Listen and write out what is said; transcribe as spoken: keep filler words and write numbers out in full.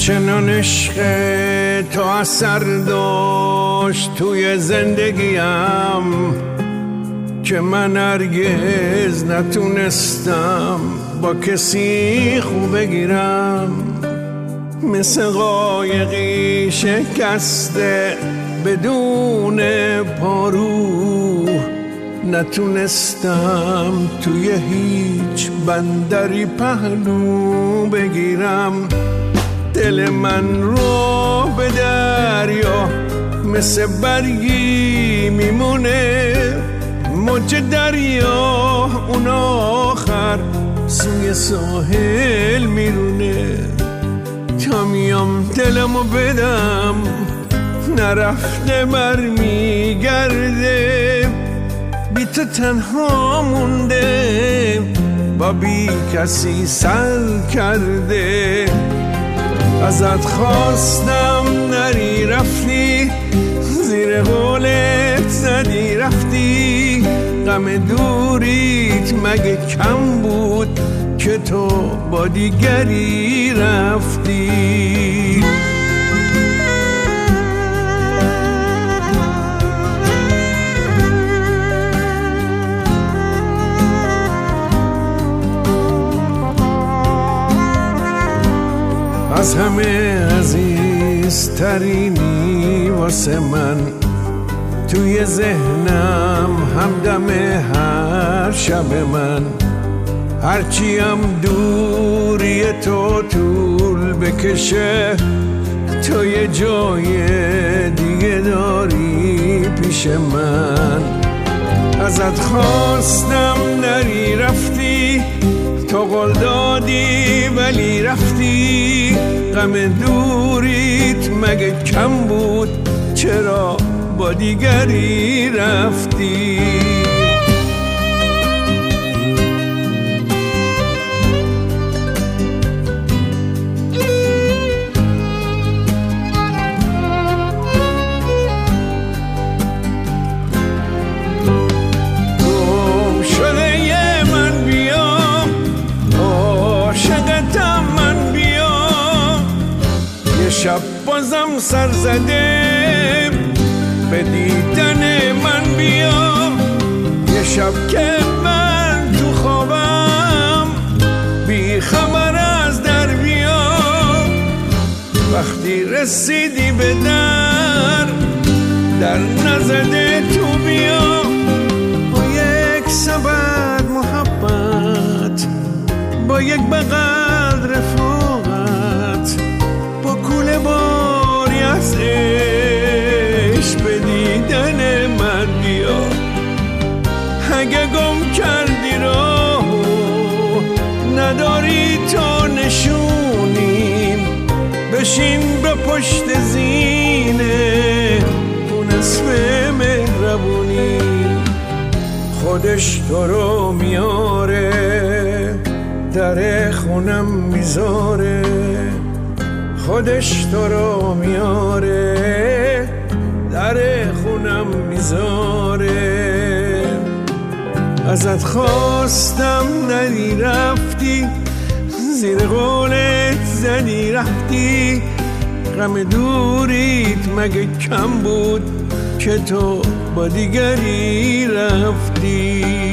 چنان عشق تو اثر داشت توی زندگیم که من هرگز نتونستم با کسی خوب بگیرم. مثل قایقی شکسته بدون پارو نتونستم توی هیچ بندری پهلو بگیرم. دل من رو به دریا مثل برگی میمونه، موج دریا اون آخر سوی ساحل میرونه. تا میام دلمو بدم نرفته برمیگرده، بی تو تنها مونده با بی کسی سر کرده. ازت خواستم نری رفتی، زیر قولت زدی رفتی. غم دوریت مگه کم بود که تو با دیگری رفتی؟ از همه عزیزترینی واسه من، توی ذهنم همدم هر شب من. هرچیم دوری تو طول بکشه، تو یه جای دیگه داری پیش من. ازت خواستم نری رفتی، تو قول دادی ولی رفتی. غم دوریت مگه کم بود چرا با دیگری رفتی؟ شب بازم سر زده به دیدن من بیا. یه شب که من تو خوابم بی خبر از در بیا. وقتی رسیدی به در در نزده تو بیا. با یک سبد محبت، با یک بغل رفاقت، با کوله باری از عشق به دیدن من بیا. اگه گم کردی راهو نداری تو نشونیم، بشین به پشت زینه اون اسم مهربونی. خودش تو رو میاره در خونم میذاره، خودش تو رو میاره در خونم میذاره. ازت خواستم نری رفتی، زیر قولت زدی رفتی. غم دوریت مگه کم بود که تو با دیگری رفتی؟